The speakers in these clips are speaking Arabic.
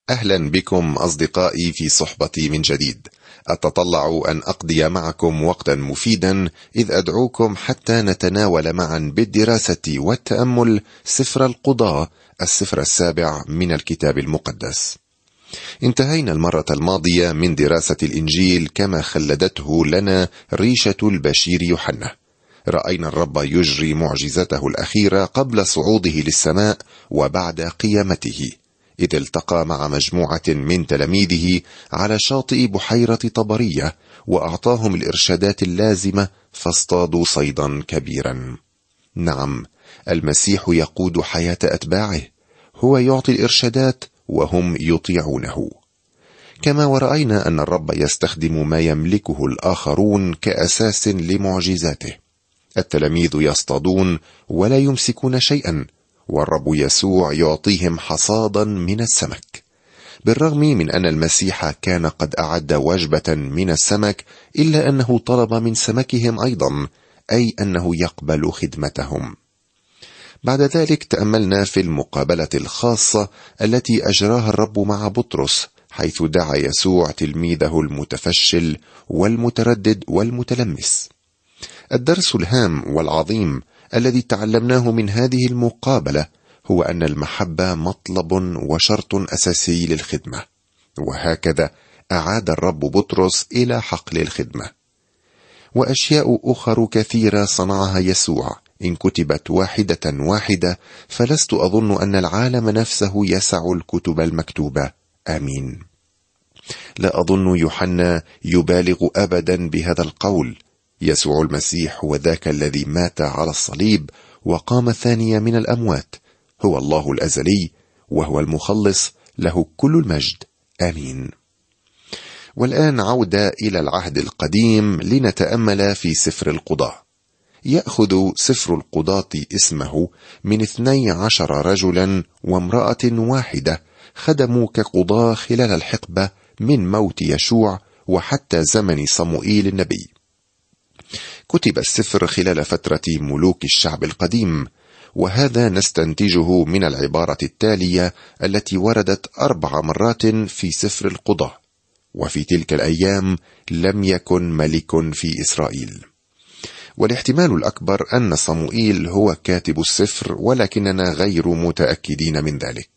أهلا بكم أصدقائي في صحبتي من جديد. أتطلع أن أقضي معكم وقتا مفيدا، إذ أدعوكم حتى نتناول معا بالدراسة والتأمل سفر القضاة، السفر السابع من الكتاب المقدس. انتهينا المرة الماضية من دراسة الإنجيل كما خلدته لنا ريشة البشير يوحنا. رأينا الرب يجري معجزته الأخيرة قبل صعوده للسماء وبعد قيامته، إذ التقى مع مجموعة من تلاميذه على شاطئ بحيرة طبرية، وأعطاهم الإرشادات اللازمة فاصطادوا صيدا كبيرا. نعم، المسيح يقود حياة أتباعه، هو يعطي الإرشادات وهم يطيعونه. كما ورأينا أن الرب يستخدم ما يملكه الآخرون كأساس لمعجزاته. التلاميذ يصطادون ولا يمسكون شيئا، والرب يسوع يعطيهم حصادا من السمك. بالرغم من أن المسيح كان قد أعد وجبة من السمك، إلا أنه طلب من سمكهم أيضا، أي أنه يقبل خدمتهم. بعد ذلك تأملنا في المقابلة الخاصة التي أجراها الرب مع بطرس، حيث دعا يسوع تلميذه المتفشل والمتردد والمتلمس. الدرس الهام والعظيم الذي تعلمناه من هذه المقابلة هو أن المحبة مطلب وشرط أساسي للخدمة، وهكذا أعاد الرب بطرس إلى حقل الخدمة. وأشياء أخرى كثيرة صنعها يسوع، إن كتبت واحدة واحدة فلست أظن أن العالم نفسه يسع الكتب المكتوبة. آمين. لا أظن يوحنا يبالغ أبدا بهذا القول. يسوع المسيح هو ذاك الذي مات على الصليب وقام ثانية من الأموات، هو الله الأزلي وهو المخلص، له كل المجد. آمين. والآن عودة إلى العهد القديم لنتأمل في سفر القضاة. يأخذ سفر القضاة اسمه من 12 رجلا وامرأة واحدة خدموا كقضاة خلال الحقبة من موت يشوع وحتى زمن صموئيل النبي. كتب السفر خلال فترة ملوك الشعب القديم، وهذا نستنتجه من العبارة التالية التي وردت 4 مرات في سفر القضاة: وفي تلك الأيام لم يكن ملك في إسرائيل. والاحتمال الأكبر أن صموئيل هو كاتب السفر، ولكننا غير متأكدين من ذلك.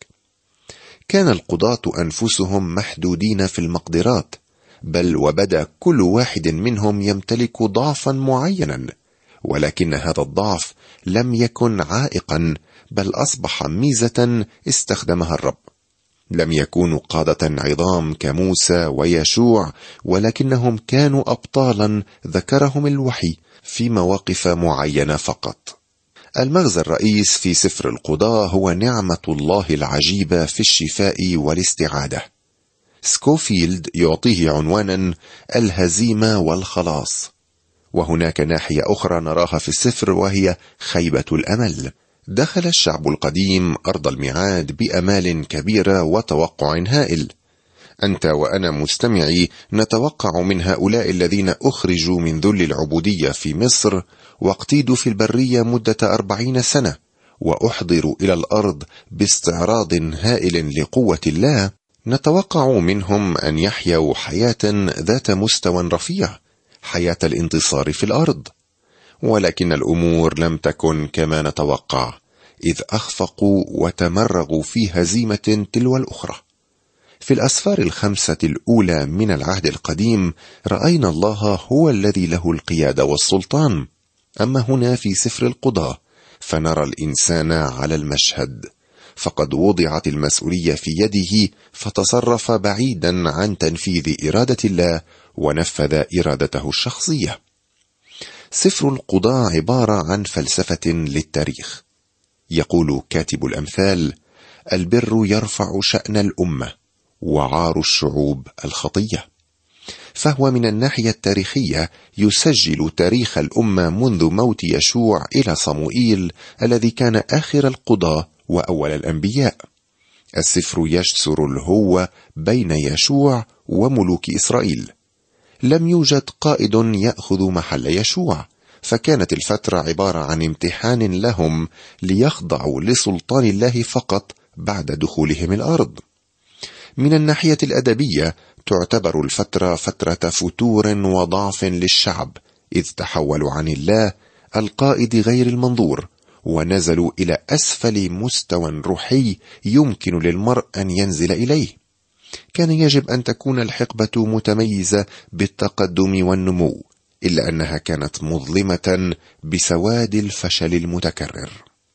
كان القضاة أنفسهم محدودين في المقدرات، بل وبدا كل واحد منهم يمتلك ضعفا معينا، ولكن هذا الضعف لم يكن عائقا، بل أصبح ميزة استخدمها الرب. لم يكونوا قادة عظام كموسى ويشوع، ولكنهم كانوا أبطالا ذكرهم الوحي في مواقف معينة فقط. المغزى الرئيس في سفر القضاة هو نعمة الله العجيبة في الشفاء والاستعادة. سكوفيلد يعطيه عنوانا الهزيمة والخلاص. وهناك ناحية أخرى نراها في السفر، وهي خيبة الأمل. دخل الشعب القديم أرض الميعاد بأمال كبيرة وتوقع هائل. أنت وأنا مستمعي نتوقع من هؤلاء الذين أخرجوا من ذل العبودية في مصر واقتيدوا في البرية مدة 40 سنة وأحضروا إلى الأرض باستعراض هائل لقوة الله، نتوقع منهم أن يحيوا حياة ذات مستوى رفيع، حياة الانتصار في الأرض. ولكن الأمور لم تكن كما نتوقع، إذ أخفقوا وتمرغوا في هزيمة تلو الأخرى. في الأسفار 5 الأولى من العهد القديم رأينا الله هو الذي له القيادة والسلطان، أما هنا في سفر القضاة فنرى الإنسان على المشهد، فقد وضعت المسؤولية في يده، فتصرف بعيدا عن تنفيذ إرادة الله ونفذ إرادته الشخصية. سفر القضاة عبارة عن فلسفة للتاريخ. يقول كاتب الأمثال: البر يرفع شأن الأمة، وعار الشعوب الخطية. فهو من الناحية التاريخية يسجل تاريخ الأمة منذ موت يشوع إلى صموئيل الذي كان آخر القضاة وأول الأنبياء. السفر يجسر الهوة بين يشوع وملوك إسرائيل. لم يوجد قائد يأخذ محل يشوع، فكانت الفترة عبارة عن امتحان لهم ليخضعوا لسلطان الله فقط بعد دخولهم الأرض. من الناحية الأدبية تعتبر الفترة فترة فتور وضعف للشعب، إذ تحولوا عن الله القائد غير المنظور ونزلوا إلى أسفل مستوى روحي يمكن للمرء أن ينزل إليه. كان يجب أن تكون الحقبة متميزة بالتقدم والنمو، إلا أنها كانت مظلمة بسواد الفشل المتكرر.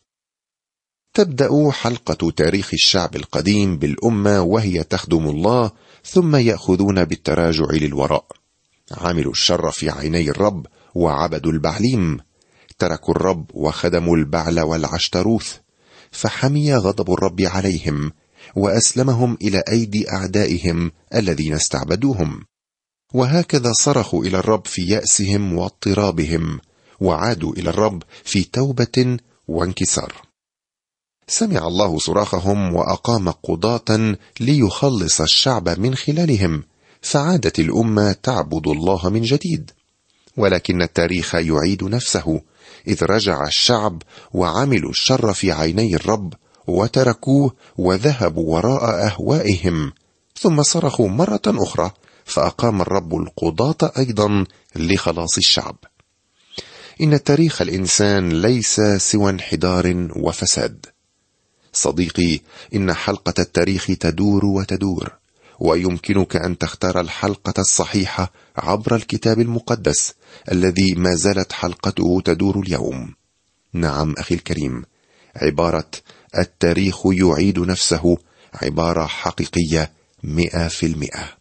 تبدأ حلقة تاريخ الشعب القديم بالأمة وهي تخدم الله، ثم يأخذون بالتراجع للوراء. عملوا الشر في عيني الرب وعبدوا البعليم، تركوا الرب وخدموا البعل والعشتروث، فحمي غضب الرب عليهم وأسلمهم إلى أيدي أعدائهم الذين استعبدوهم. وهكذا صرخوا إلى الرب في يأسهم واضطرابهم، وعادوا إلى الرب في توبة وانكسار. سمع الله صراخهم وأقام قضاة ليخلص الشعب من خلالهم، فعادت الأمة تعبد الله من جديد. ولكن التاريخ يعيد نفسه، إذ رجع الشعب وعملوا الشر في عيني الرب وتركوه وذهبوا وراء أهوائهم، ثم صرخوا مرة أخرى فأقام الرب القضاة أيضا لخلاص الشعب. إن التاريخ الإنسان ليس سوى انحدار وفساد. صديقي، إن حلقة التاريخ تدور وتدور، ويمكنك أن تختار الحلقة الصحيحة عبر الكتاب المقدس الذي ما زالت حلقته تدور اليوم. نعم أخي الكريم، عبارة التاريخ يعيد نفسه عبارة حقيقية 100%.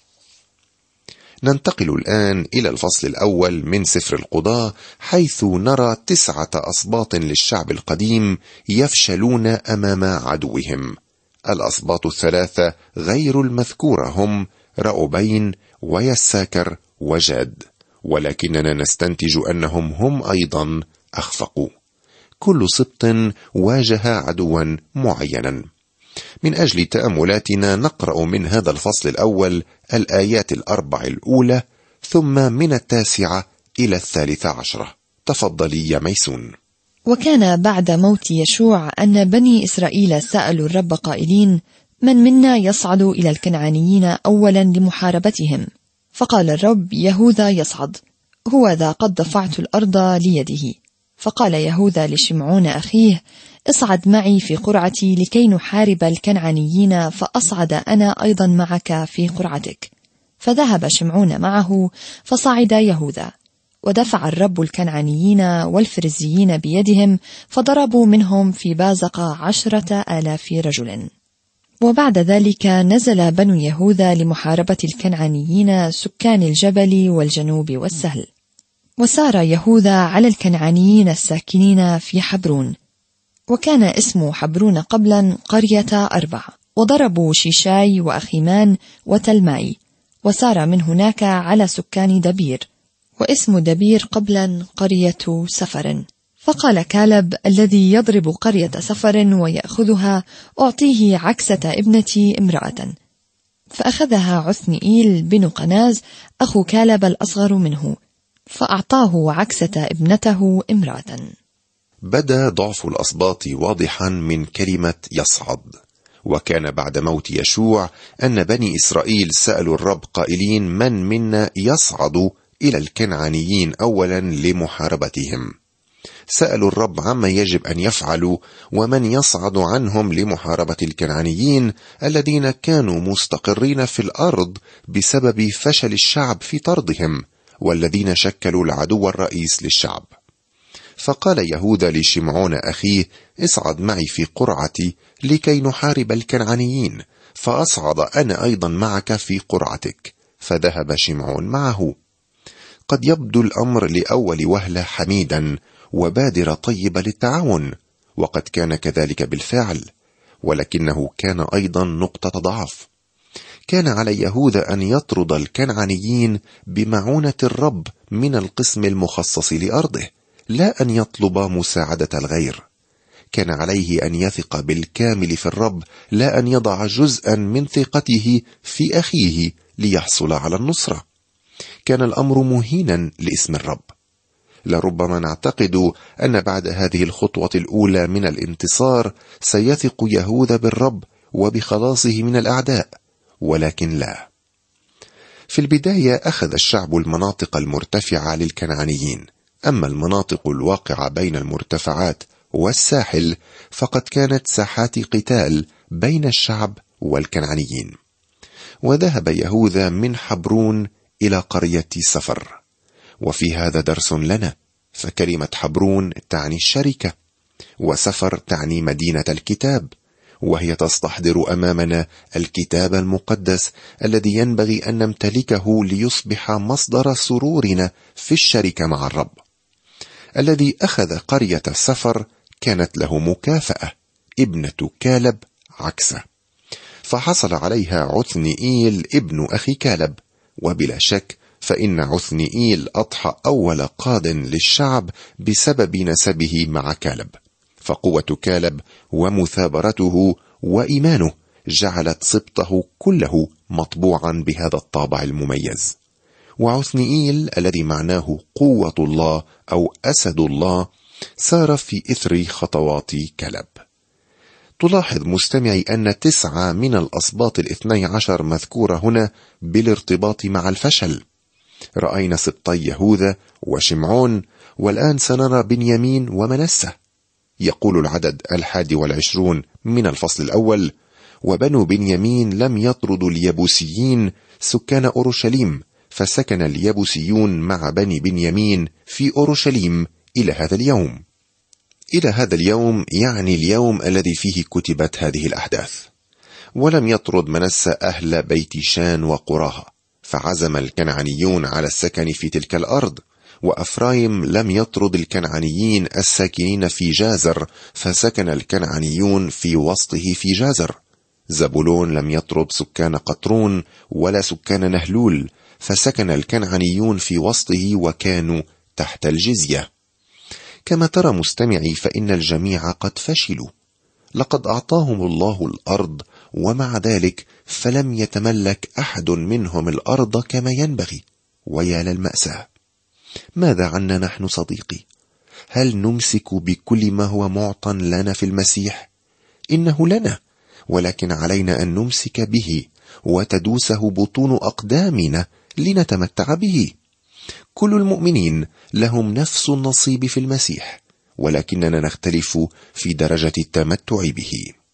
ننتقل الآن إلى الفصل الأول من سفر القضاة، حيث نرى 9 أسباط للشعب القديم يفشلون أمام عدوهم. الأسباط 3 غير المذكورة هم رأوبين ويساكر وجاد، ولكننا نستنتج أنهم هم أيضا أخفقوا. كل سبط واجه عدوا معينا. من أجل تأملاتنا نقرأ من هذا الفصل الأول الآيات 4 الأولى، ثم من 9 إلى 13. تفضلي يا ميسون. وكان بعد موت يشوع أن بني إسرائيل سألوا الرب قائلين: من منا يصعد إلى الكنعانيين أولا لمحاربتهم؟ فقال الرب: يهوذا يصعد، هو ذا قد دفعت الأرض ليده. فقال يهوذا لشمعون أخيه: اصعد معي في قرعتي لكي نحارب الكنعانيين، فأصعد أنا أيضا معك في قرعتك. فذهب شمعون معه، فصعد يهوذا، ودفع الرب الكنعانيين والفرزيين بيدهم، فضربوا منهم في بازق 10,000 رجل. وبعد ذلك نزل بنو يهوذا لمحاربة الكنعانيين سكان الجبل والجنوب والسهل. وسار يهوذا على الكنعانيين الساكنين في حبرون، وكان اسم حبرون قبلا قرية 4، وضربوا شيشاي وأخيمان وتلماي، وسار من هناك على سكان دبير، واسم دبير قبلا قرية سفر. فقال كالب الذي يضرب قرية سفر ويأخذها: أعطيه عكسة ابنتي امرأة. فأخذها عثنئيل بن قناز أخو كالب الأصغر منه، فأعطاه عكسة ابنته امرأة. بدا ضعف الأسباط واضحا من كلمة يصعد. وكان بعد موت يشوع أن بني إسرائيل سألوا الرب قائلين: من منا يصعد إلى الكنعانيين أولا لمحاربتهم؟ سألوا الرب عما يجب أن يفعلوا، ومن يصعد عنهم لمحاربة الكنعانيين الذين كانوا مستقرين في الأرض بسبب فشل الشعب في طردهم، والذين شكلوا العدو الرئيس للشعب. فقال يهوذا لشمعون أخيه: اصعد معي في قرعتي لكي نحارب الكنعانيين، فأصعد أنا أيضا معك في قرعتك. فذهب شمعون معه. قد يبدو الأمر لأول وهلة حميدا وبادرة طيبة للتعاون، وقد كان كذلك بالفعل، ولكنه كان أيضا نقطة ضعف. كان على يهوذا أن يطرد الكنعانيين بمعونة الرب من القسم المخصص لأرضه، لا أن يطلب مساعدة الغير. كان عليه أن يثق بالكامل في الرب، لا أن يضع جزءا من ثقته في أخيه ليحصل على النصرة. كان الأمر مهينا لاسم الرب. لربما نعتقد أن بعد هذه الخطوة الأولى من الانتصار سيثق يهوذا بالرب وبخلاصه من الأعداء، ولكن لا. في البداية أخذ الشعب المناطق المرتفعة للكنعانيين، أما المناطق الواقعة بين المرتفعات والساحل فقد كانت ساحات قتال بين الشعب والكنعانيين. وذهب يهوذا من حبرون إلى قرية سفر، وفي هذا درس لنا، فكلمة حبرون تعني الشركة، وسفر تعني مدينة الكتاب، وهي تستحضر أمامنا الكتاب المقدس الذي ينبغي أن نمتلكه ليصبح مصدر سرورنا في الشركة مع الرب. الذي أخذ قرية سفر كانت له مكافأة، ابنة كالب عكسة، فحصل عليها عثنئيل ابن أخي كالب، وبلا شك فإن عثنئيل أضحى أول قاد للشعب بسبب نسبه مع كالب، فقوة كالب ومثابرته وإيمانه جعلت سبطه كله مطبوعا بهذا الطابع المميز. وعثنئيل الذي معناه قوة الله أو أسد الله سار في إثر خطوات كالب. تلاحظ مستمعي أن 9 من الأسباط 12 مذكورة هنا بالارتباط مع الفشل. رأينا سبطي يهوذا وشمعون، والآن سنرى بنيامين ومنسة. يقول العدد 21 من الفصل الأول: وبنو بنيامين لم يطردوا اليبوسيين سكان أورشليم، فسكن اليبوسيون مع بني بنيامين في أورشليم إلى هذا اليوم. إلى هذا اليوم يعني اليوم الذي فيه كتبت هذه الأحداث. ولم يطرد منسى أهل بيت شان وقراها، فعزم الكنعانيون على السكن في تلك الأرض. وأفرايم لم يطرد الكنعانيين الساكنين في جازر، فسكن الكنعانيون في وسطه في جازر. زبولون لم يطرد سكان قطرون ولا سكان نهلول، فسكن الكنعانيون في وسطه وكانوا تحت الجزية. كما ترى مستمعي فإن الجميع قد فشلوا، لقد أعطاهم الله الأرض، ومع ذلك فلم يتملك أحد منهم الأرض كما ينبغي. ويا للمأساة. ماذا عنا نحن صديقي؟ هل نمسك بكل ما هو معطى لنا في المسيح؟ إنه لنا، ولكن علينا أن نمسك به وتدوسه بطون أقدامنا لنتمتع به. كل المؤمنين لهم نفس النصيب في المسيح، ولكننا نختلف في درجة التمتع به.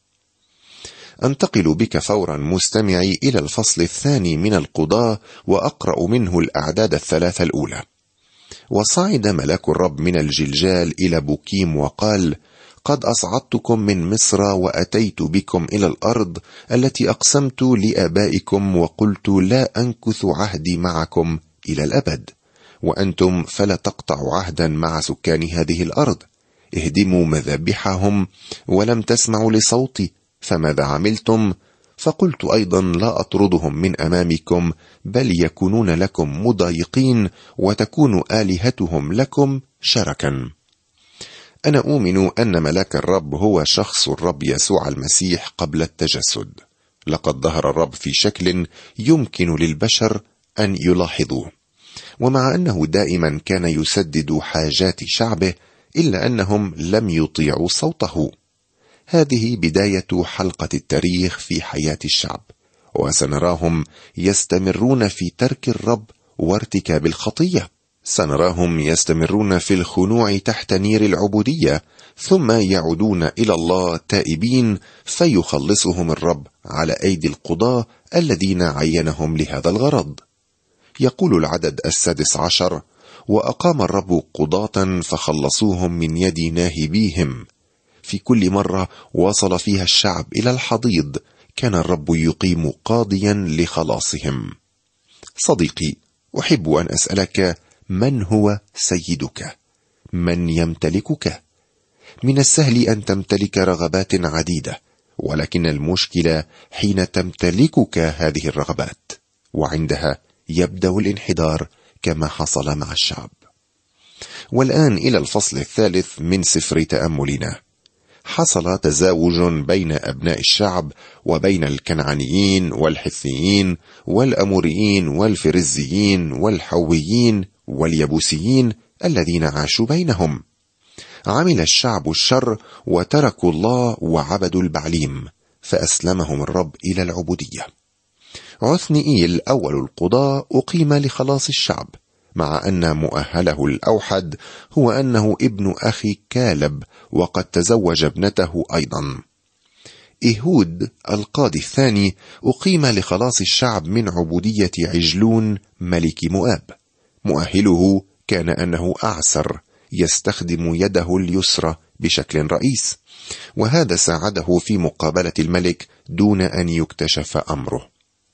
أنتقل بك فورا مستمعي إلى الفصل الثاني من القضاة، وأقرأ منه الأعداد 3 الأولى. وصعد ملاك الرب من الجلجال إلى بوكيم وقال: قد أصعدتكم من مصر وأتيت بكم إلى الأرض التي أقسمت لآبائكم، وقلت لا أنكث عهدي معكم إلى الأبد، وأنتم فلا تقطعوا عهدا مع سكان هذه الأرض. اهدموا مذابحهم ولم تسمعوا لصوتي، فماذا عملتم؟ فقلت أيضا لا أطردهم من أمامكم، بل يكونون لكم مضايقين، وتكون آلهتهم لكم شركا. أنا أؤمن أن ملاك الرب هو شخص الرب يسوع المسيح قبل التجسد. لقد ظهر الرب في شكل يمكن للبشر أن يلاحظوه، ومع أنه دائما كان يسدد حاجات شعبه إلا أنهم لم يطيعوا صوته. هذه بداية حلقة التاريخ في حياة الشعب، وسنراهم يستمرون في ترك الرب وارتكاب الخطية. سنراهم يستمرون في الخنوع تحت نير العبودية، ثم يعودون إلى الله تائبين، فيخلصهم الرب على أيدي القضاة الذين عينهم لهذا الغرض. يقول العدد 16: وأقام الرب قضاة فخلصوهم من يد ناهبيهم. في كل مرة وصل فيها الشعب إلى الحضيض كان الرب يقيم قاضيا لخلاصهم. صديقي، أحب أن أسألك: من هو سيدك؟ من يمتلكك؟ من السهل أن تمتلك رغبات عديدة، ولكن المشكلة حين تمتلكك هذه الرغبات، وعندها يبدأ الانحدار كما حصل مع الشعب. والآن إلى الفصل الثالث من سفر تأملنا. حصل تزاوج بين أبناء الشعب وبين الكنعانيين والحثيين والأموريين والفرزيين والحويين واليبوسيين الذين عاشوا بينهم. عمل الشعب الشر وتركوا الله وعبدوا البعليم، فأسلمهم الرب إلى العبودية. عثنئيل أول القضاة أقيم لخلاص الشعب، مع أن مؤهله الأوحد هو أنه ابن أخي كالب، وقد تزوج ابنته أيضا. إيهود القاضي الثاني أقيم لخلاص الشعب من عبودية عجلون ملك مؤاب. مؤهله كان أنه أعسر يستخدم يده اليسرى بشكل رئيس، وهذا ساعده في مقابلة الملك دون أن يكتشف أمره.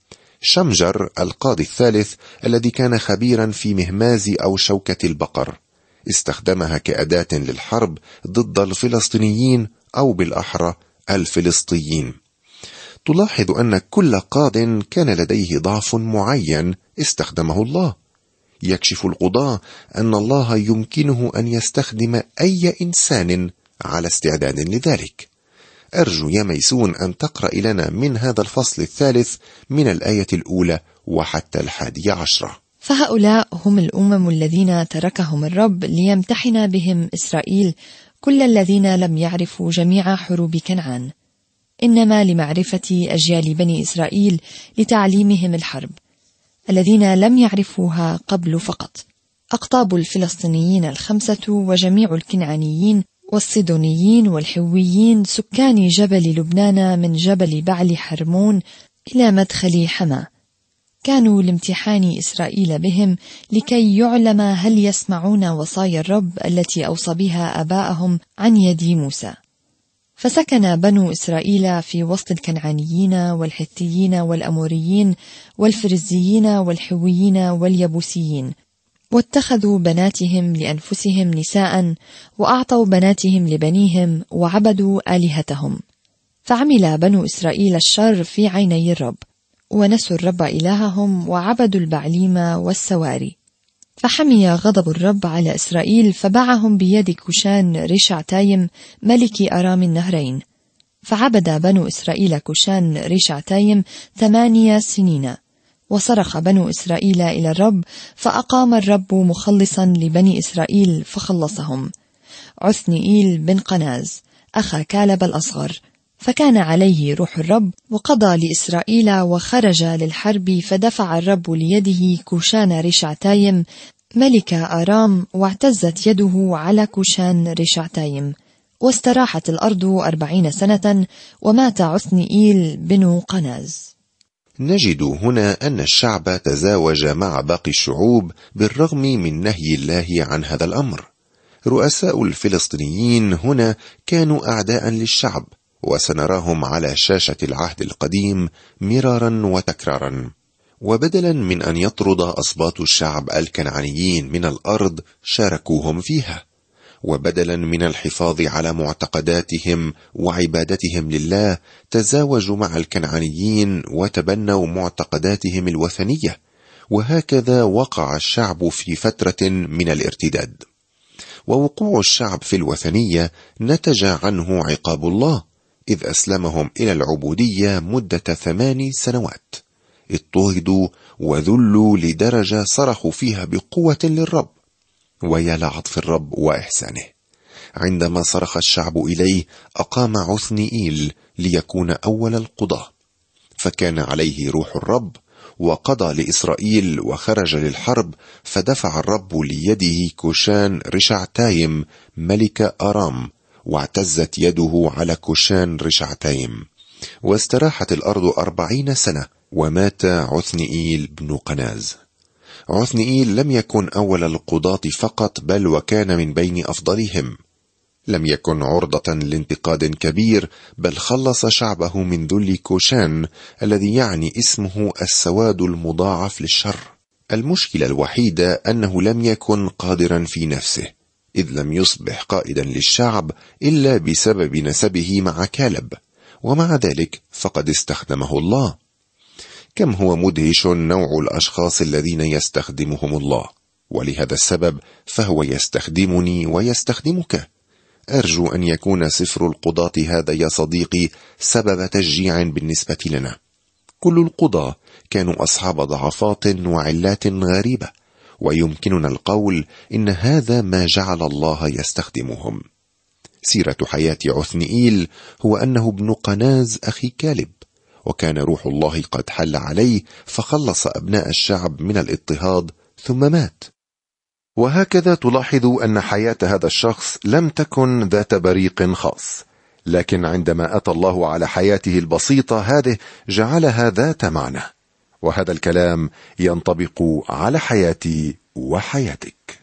شمجر القاضي الثالث الذي كان خبيرا في مهماز أو شوكة البقر، استخدمها كأداة للحرب ضد الفلسطينيين، أو بالأحرى الفلسطيين. تلاحظ أن كل قاض كان لديه ضعف معين استخدمه الله. يكشف القضاة أن الله يمكنه أن يستخدم أي إنسان على استعداد لذلك. أرجو يا ميسون أن تقرأ لنا من هذا الفصل الثالث من الآية الأولى وحتى 11. فهؤلاء هم الأمم الذين تركهم الرب ليمتحن بهم إسرائيل، كل الذين لم يعرفوا جميع حروب كنعان، إنما لمعرفة أجيال بني إسرائيل لتعليمهم الحرب، الذين لم يعرفوها قبل فقط. أقطاب الفلسطينيين 5 وجميع الكنعانيين والصيدونيين والحويين سكان جبل لبنان من جبل بعل حرمون إلى مدخل حما، كانوا لامتحان إسرائيل بهم لكي يعلم هل يسمعون وصايا الرب التي أوصى بها آباءهم عن يد موسى. فسكن بنو إسرائيل في وسط الكنعانيين والحثيين والأموريين والفرزيين والحويين واليبوسيين، واتخذوا بناتهم لأنفسهم نساء، وأعطوا بناتهم لبنيهم، وعبدوا آلهتهم. فعمل بنو إسرائيل الشر في عيني الرب، ونسوا الرب إلههم، وعبدوا البعليم والسواري. فحمي غضب الرب على إسرائيل، فباعهم بيد كوشان ريشعتايم ملك أرام النهرين. فعبد بنو إسرائيل كوشان ريشعتايم 8 سنين. وصرخ بنو إسرائيل إلى الرب، فأقام الرب مخلصا لبني إسرائيل فخلصهم، عثنئيل بن قناز أخا كالب الأصغر. فكان عليه روح الرب، وقضى لإسرائيل وخرج للحرب، فدفع الرب ليده كوشان ريشعتايم ملك آرام، واعتزت يده على كوشان ريشعتايم. واستراحت الأرض 40 سنة، ومات عثنئيل بن قناز. نجد هنا أن الشعب تزاوج مع باقي الشعوب بالرغم من نهي الله عن هذا الأمر. رؤساء الفلسطينيين هنا كانوا أعداء للشعب، وسنراهم على شاشة العهد القديم مرارا وتكرارا. وبدلا من أن يطرد أسباط الشعب الكنعانيين من الأرض، شاركوهم فيها. وبدلا من الحفاظ على معتقداتهم وعبادتهم لله، تزاوجوا مع الكنعانيين وتبنوا معتقداتهم الوثنية. وهكذا وقع الشعب في فترة من الارتداد. ووقوع الشعب في الوثنية نتج عنه عقاب الله، إذ أسلمهم إلى العبودية مدة 8 سنوات. اضطهدوا وذلوا لدرجة صرخوا فيها بقوة للرب. ويا لعطف الرب وإحسانه، عندما صرخ الشعب إليه أقام عثنئيل ليكون أول القضاة، فكان عليه روح الرب، وقضى لإسرائيل وخرج للحرب. فدفع الرب ليده كوشان ريشعتايم ملك أرام، واعتزت يده على كوشان ريشعتايم. واستراحت الأرض 40 سنة، ومات عثنئيل بن قناز. عثنئيل لم يكن أول القضاة فقط، بل وكان من بين أفضلهم. لم يكن عرضة لانتقاد كبير، بل خلص شعبه من ذل كوشان الذي يعني اسمه السواد المضاعف للشر. المشكلة الوحيدة أنه لم يكن قادرا في نفسه، إذ لم يصبح قائدا للشعب إلا بسبب نسبه مع كالب، ومع ذلك فقد استخدمه الله. كم هو مدهش نوع الأشخاص الذين يستخدمهم الله، ولهذا السبب فهو يستخدمني ويستخدمك. أرجو أن يكون سفر القضاة هذا يا صديقي سبب تشجيع بالنسبة لنا. كل القضاة كانوا أصحاب ضعفات وعلات غريبة، ويمكننا القول إن هذا ما جعل الله يستخدمهم. سيرة حياة عثنئيل هو أنه ابن قناز أخي كالب، وكان روح الله قد حل عليه فخلص أبناء الشعب من الاضطهاد ثم مات. وهكذا تلاحظ أن حياة هذا الشخص لم تكن ذات بريق خاص، لكن عندما أتى الله على حياته البسيطة هذه جعلها ذات معنى، وهذا الكلام ينطبق على حياتي وحياتك.